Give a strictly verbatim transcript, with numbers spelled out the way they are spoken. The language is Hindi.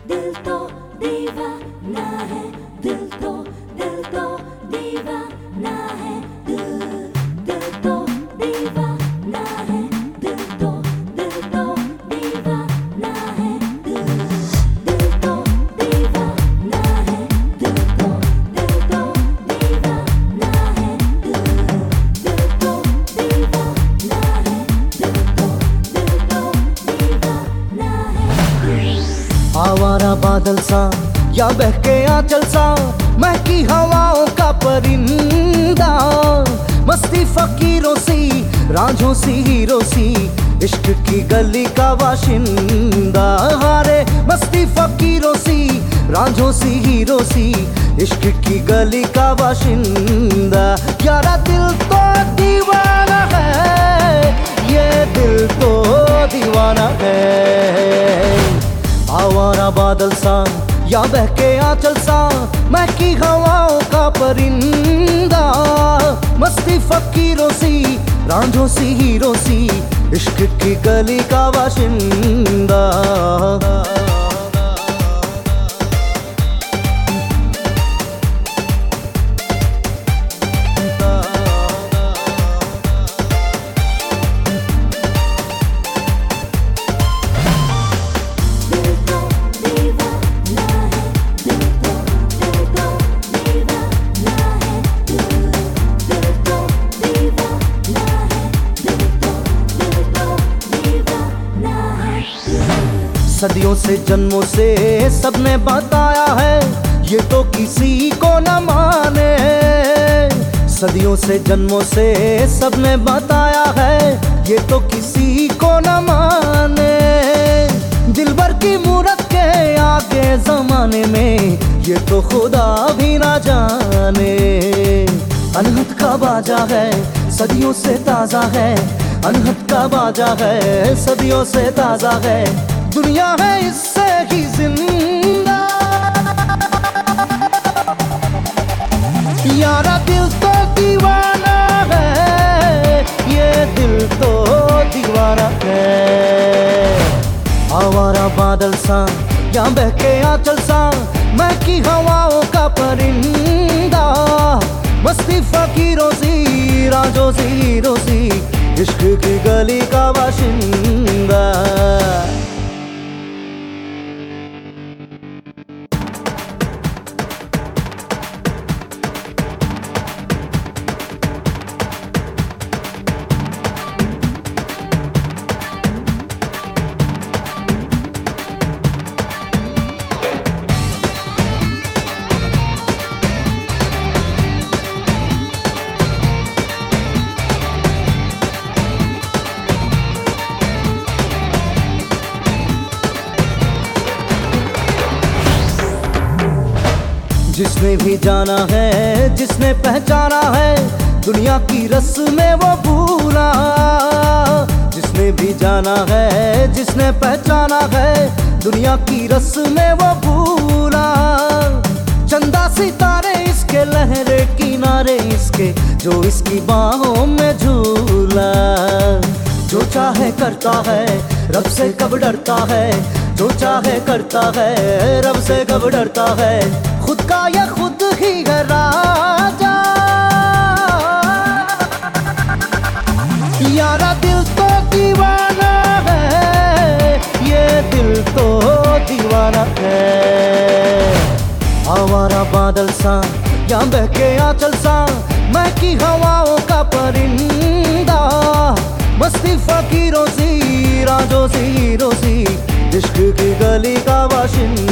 दिल तो दीवाना है, दिल तो दिल तो दीवाना है, दिल दिल तो दीवाना है, दिल तो दिल तो दीवाना है, दिल दिल तो दीवाना है, दिल तो दिल तो दीवाना है, दिल दिल तो दीवाना है, दिल तो दिल तो दीवाना है। आवारा बादल सा या बहके आंचल सा, महकी हवाओं का परिंदा, मस्ती फकीरों सी, रांझों सी, हीरो सी, इश्क की गली का बाशिंदा। हारे मस्ती फकीरों सी, रांझों सी, हीरो सी, इश्क की गली का बाशिंदा। यारा दिल तो दीवाना है, ये दिल तो दीवाना है। आवारा बादल सा या बहके आंचल सा, महकी हवाओं का परिंदा, मस्ती फकीरों सी, रांझों सी, हीरो सी, इश्क की गली का बाशिंदा। सदियों से जन्मों से सबने बताया है, ये तो किसी को न माने। सदियों से जन्मों से सबने बताया है, ये तो किसी को न माने। दिलबर की मूरत के आगे जमाने में, ये तो खुदा भी ना जाने। अनहद का बाजा है, सदियों से ताजा है, अनहद का बाजा है, सदियों से ताजा है। दुनिया है इससे ही जिंदा, यारा दिल तो दीवाना है, ये दिल तो दीवाना है। आवारा बादल सा या बहके आंचल सा, महकी हवाओं का परिंदा, मस्ती फकीरों सी, रांझों सी, हीरो सी, इश्क की गली का बाशिंदा। जिसने भी जाना है, जिसने पहचाना है, दुनिया की रस्में वो भूला। जिसने भी जाना है, जिसने पहचाना है, दुनिया की रस्में वो भूला। चंदा सितारे इसके, लहरे किनारे इसके, जो इसकी बाहों में झूला। जो चाहे करता है, रब से कब डरता है, जो चाहे करता है, रब से कब डरता है। खुद का या खुद ही है राजा, यारा दिल तो दीवाना है, ये दिल तो दीवाना है। आवारा बादल सा या बहके आंचल सा, महकी हवाओं का परिंदा, मस्ती फकीरों सी, रांझों सी, हीरो सी, इश्क की गली का बाशिंदा।